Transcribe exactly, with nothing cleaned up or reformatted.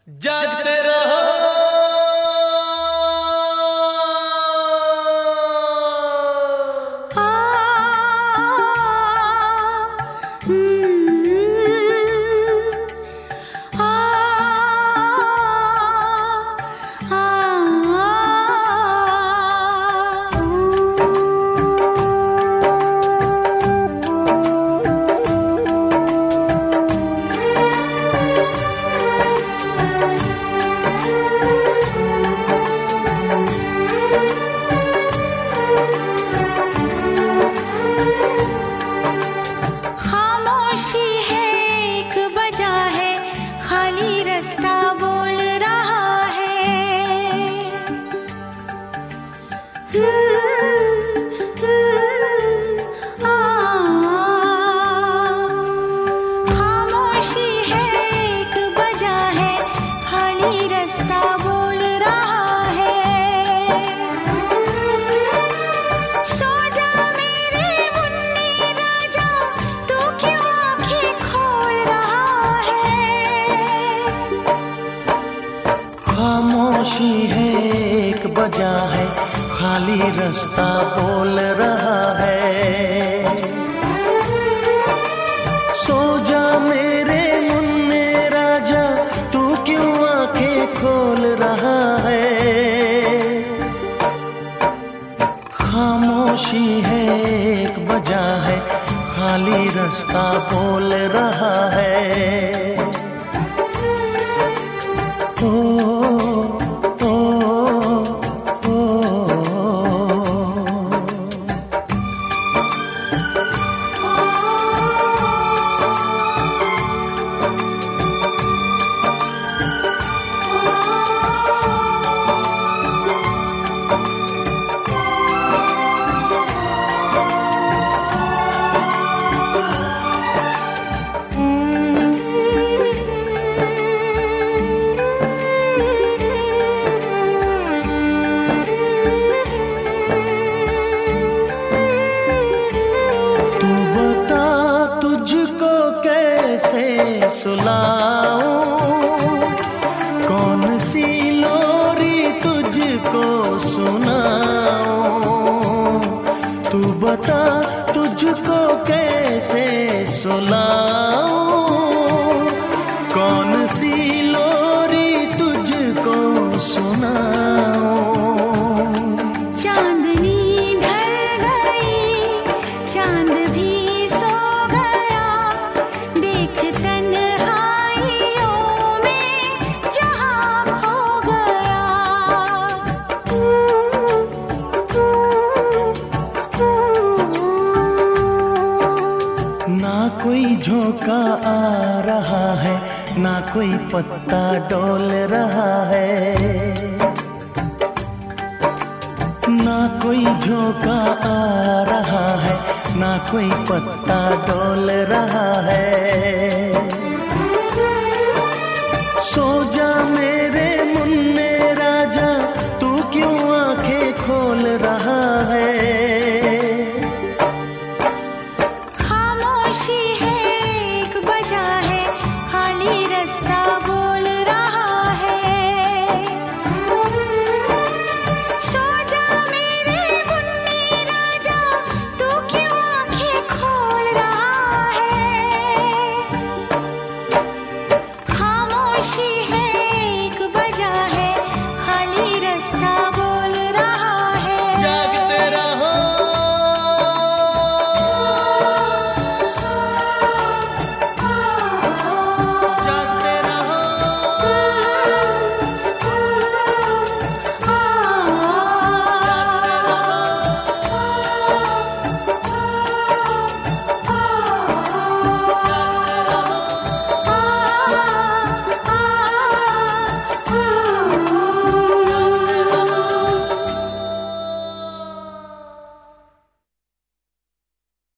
जागते रहो आ, हम्म, आ, आ, खामोशी है एक बजा है, खाली रास्ता बोल रहा है। हम्म, हम्म, आ, खामोशी है एक बजा है, खाली रास्ता बोल रहा है। सो जा मेरे मुन्ने राजा, तू क्यों आंखें खोल रहा है। खामोशी है एक बजा है, खाली रास्ता बोल रहा है। सो जा मेरे मुन्ने राजा, तू क्यों आंखें खोल रहा है। खामोशी है एक बजा है, खाली रास्ता बोल रहा है। ओ, ओ, ओ, तू बता तुझको कैसे सुलाऊं, कौन सी लोरी तुझको सुनाऊं। तू बता तुझको कैसे सुलाऊं, कौन सी लोरी तुझको सुनाऊं। चांदनी ढल गई, चांद भी सो गया, देख तन्हाइयों में जहां खो गया। ना कोई झोंका आ रहा है, ना कोई पत्ता डोल रहा है। ना कोई झोंका आ रहा है, ना कोई पत्ता डोल रहा है।